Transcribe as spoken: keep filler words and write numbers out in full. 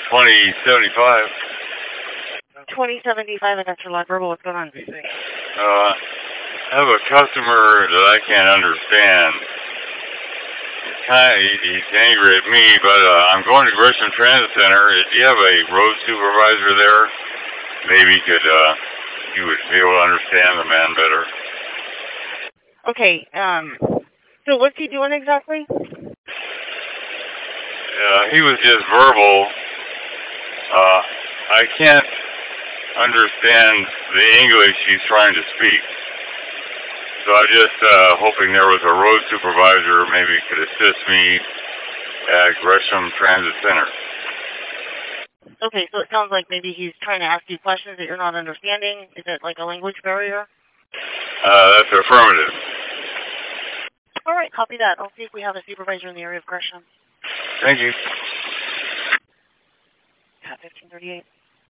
twenty seventy-five. twenty seventy-five, and that's your live verbal. What's going on? Uh, I have a customer that I can't understand. Kind of, he's angry at me, but uh, I'm going to Gresham Transit Center. Do you have a road supervisor there? Maybe he could, uh, he would be able to understand the man better. Okay, um, so what's he doing exactly? Uh, he was just verbal. Uh, I can't understand the English he's trying to speak. So I'm just uh, hoping there was a road supervisor maybe could assist me at Gresham Transit Center. Okay, so it sounds like maybe he's trying to ask you questions that you're not understanding. Is it like a language barrier? Uh, that's affirmative. All right, copy that. I'll see if we have a supervisor in the area of Gresham. Thank you. Cat fifteen thirty-eight.